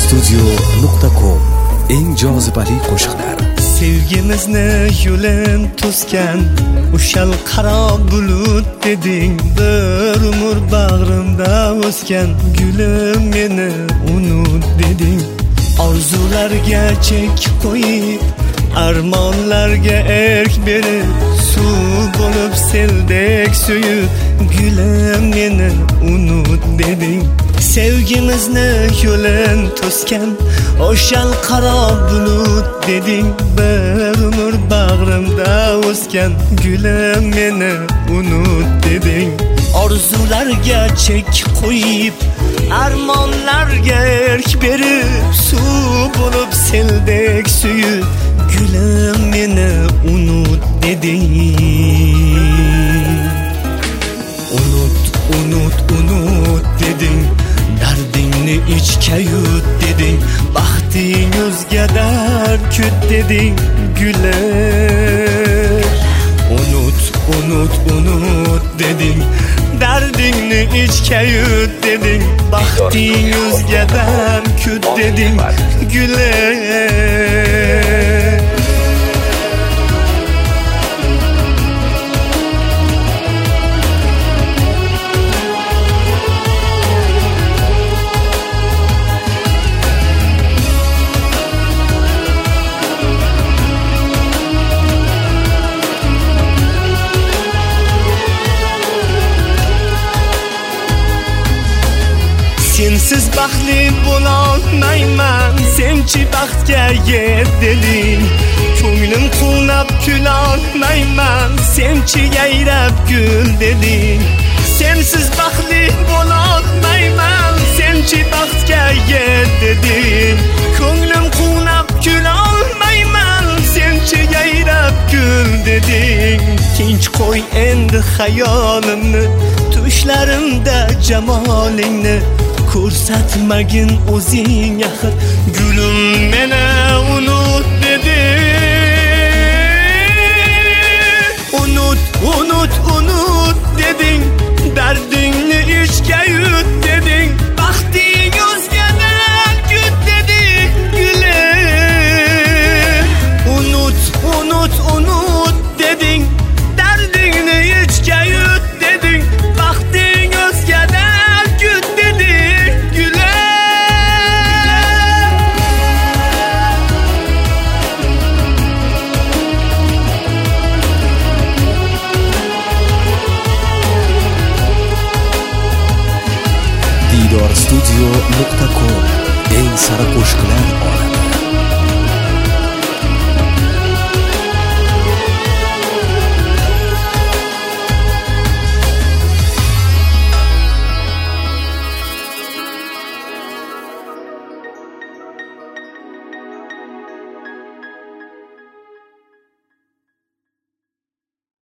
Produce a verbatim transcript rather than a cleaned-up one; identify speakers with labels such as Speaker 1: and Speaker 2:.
Speaker 1: studio nuqta com eng jozibali qo'shiqlar.
Speaker 2: Sevgimizni yo'lin to'sgan o'shal qaro bulut deding, bir umr bag'rimda o'sgan gulim meni unut deding. Orzularga chek qo'yib, armonlarga erk berib, suv bo'lib seldek suyib, gulim meni unut deding. Sevgimizni yo'lin to'sgan o'shal qaro bulut deding, bir umr bag'rimda o'sgan gulim meni unut deding. Orzularga chek qo'yib, armonlarga erk berib, suv bo'lib seldek suyib, gulim meni unut deding. Unut, unut, unut deding, dardingni ichga yut deding, baxting o'zgadan kut deding, gulim. Unut, unut, unut deding, dardingni ichga yut deding, baxting o'zgadan kut deding, gulim. Sensiz baxtli bo'lolmayman, senchi baxtga yet deding. Ko'nglim quvnab kulolmayman, senchi yayrab gul deding. Sensiz baxtli bo'lolmayman, senchi baxtga yet deding. Ko'nglim quvnab kulolmayman, senchi yayrab gul deding. Tinch qo'y endi xayolimni, tushlarimda jamolingni ko'rsatmagin o'zing axir, gulim meni unut deding. Unut, unut, unut deding, dardingni ichga yut deding, baxting o'zgadan kut deding, gulim. Unut, unut, unut deding, dardingni ichga yut deding, baxting o'zgadan kut deding, gulim.
Speaker 1: diydor studio nuqta com eng sara qo'shiqlar